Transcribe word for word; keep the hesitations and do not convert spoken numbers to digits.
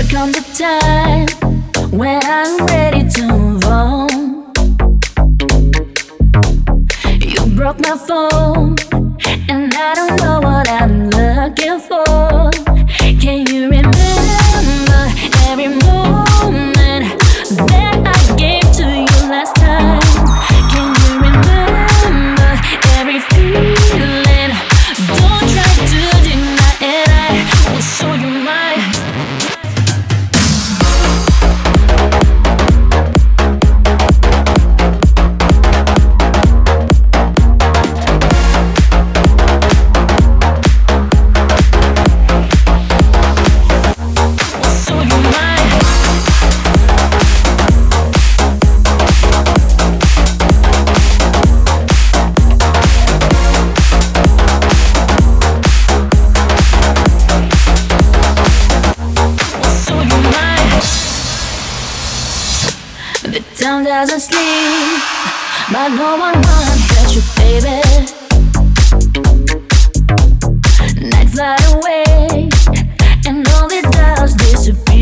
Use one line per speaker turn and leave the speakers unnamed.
comes a time when I'm ready to move on. You broke my phone, and I don't know what I'm looking for. Can you remember every moment that I gave to you last time? Can you remember every feeling? Don't try to deny it, I will show you mine. The town doesn't sleep, but no one wanna touch you, baby. Nights fly away, and all it does disappear.